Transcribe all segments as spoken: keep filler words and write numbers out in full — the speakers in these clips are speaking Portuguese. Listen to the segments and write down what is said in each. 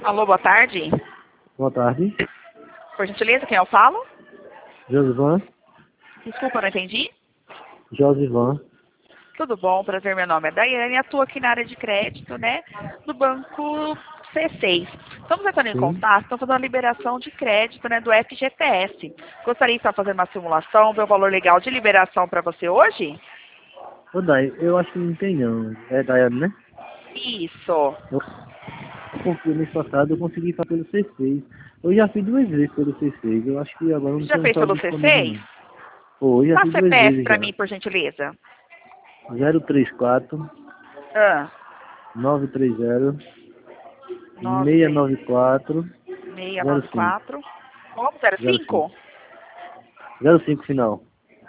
Alô, boa tarde. Boa tarde. Por gentileza, quem eu falo? Josivan. Desculpa, eu não entendi. Josivan. Tudo bom, prazer, meu nome é Daiane, atuo aqui na área de crédito, né, do banco C seis. Estamos entrando em Sim. contato, estamos fazendo a liberação de crédito, né, do F G T S. Gostaria de estar fazendo uma simulação, ver o valor legal de liberação para você hoje? Ô, Dai, eu acho que não tem não. É Daiane, né? Isso. Eu, porque mês passado eu consegui fazer pelo C seis. Eu já fiz duas vezes pelo C seis. Eu acho que agora não Já tem um fez saldo pelo C disponível seis? não. Pô, eu já fiz Passa duas C P F vezes para já. mim, por gentileza. zero três quatro, Ah, nove três zero, nove seis três nove quatro, seis zero nove cinco. quatro. Como? zero zero cinco. cinco? zero cinco final.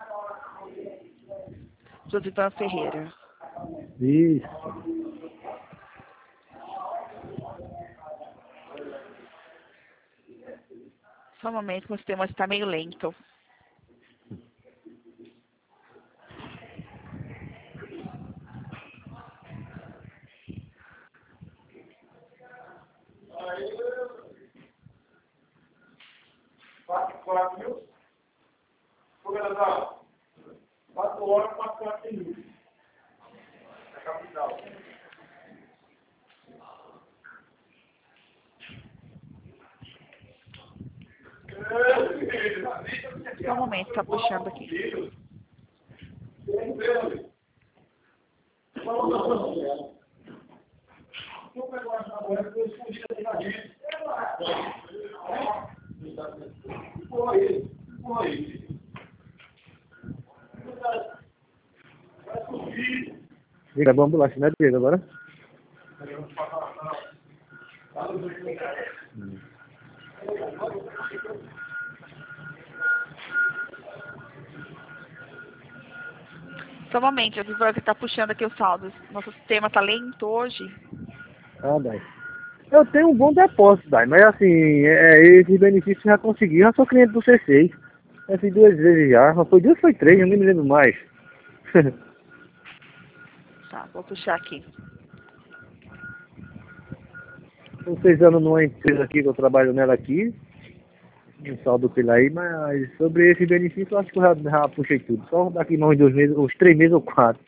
Josivan Ferreira. Isso. Só um momento, que o sistema está meio lento. Quatro, quatro mil? Governador, quatro horas, quatro, quatro mil. Na capital. Só um momento, está puxando aqui. Diga, vamos ambulância, né, Diego, agora? Hum. Só um momento, Josivan, que está puxando aqui os saldos. Nosso sistema está lento hoje. Ah, Dai. Eu tenho um bom depósito, Dai, mas assim, é, esse benefício já consegui. Eu sou cliente do C seis. Já fiz duas vezes já. Mas foi duas ou foi três, eu nem me lembro mais. Tá, vou puxar aqui. Estou seis anos numa empresa aqui, que eu trabalho nela aqui. Um saldo pela aí, mas sobre esse benefício eu acho que eu já, já puxei tudo. Só daqui mais uns dois meses, uns três meses ou quatro.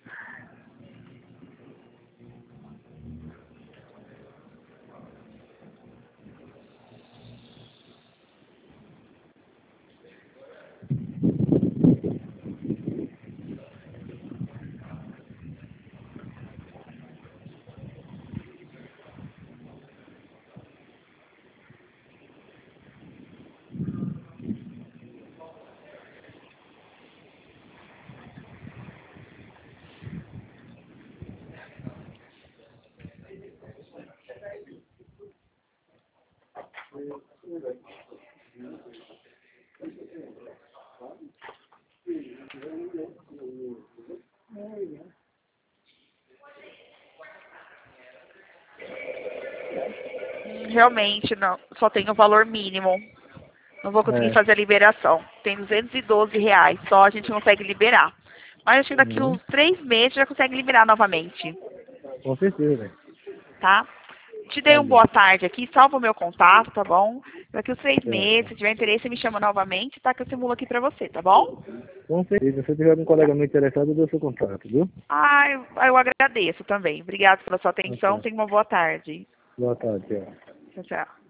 Realmente, não, só tem o valor mínimo. Não vou conseguir É. fazer a liberação. Tem duzentos e doze reais, só a gente consegue liberar. Mas acho que daqui Uhum. uns três meses já consegue liberar novamente, Com certeza, velho. tá? Te dei Tá um bom. boa tarde aqui, salva o meu contato, tá bom? Daqui uns três É. meses, se tiver interesse, me chama novamente, tá? Que eu simulo aqui pra você, tá bom? Com certeza. Se tiver um colega meu interessado, eu dou seu contato, viu? Ah, eu, eu agradeço também. Obrigada pela sua Tá atenção, certo. tenha uma boa tarde. Boa tarde, tchau. Tchau, tchau.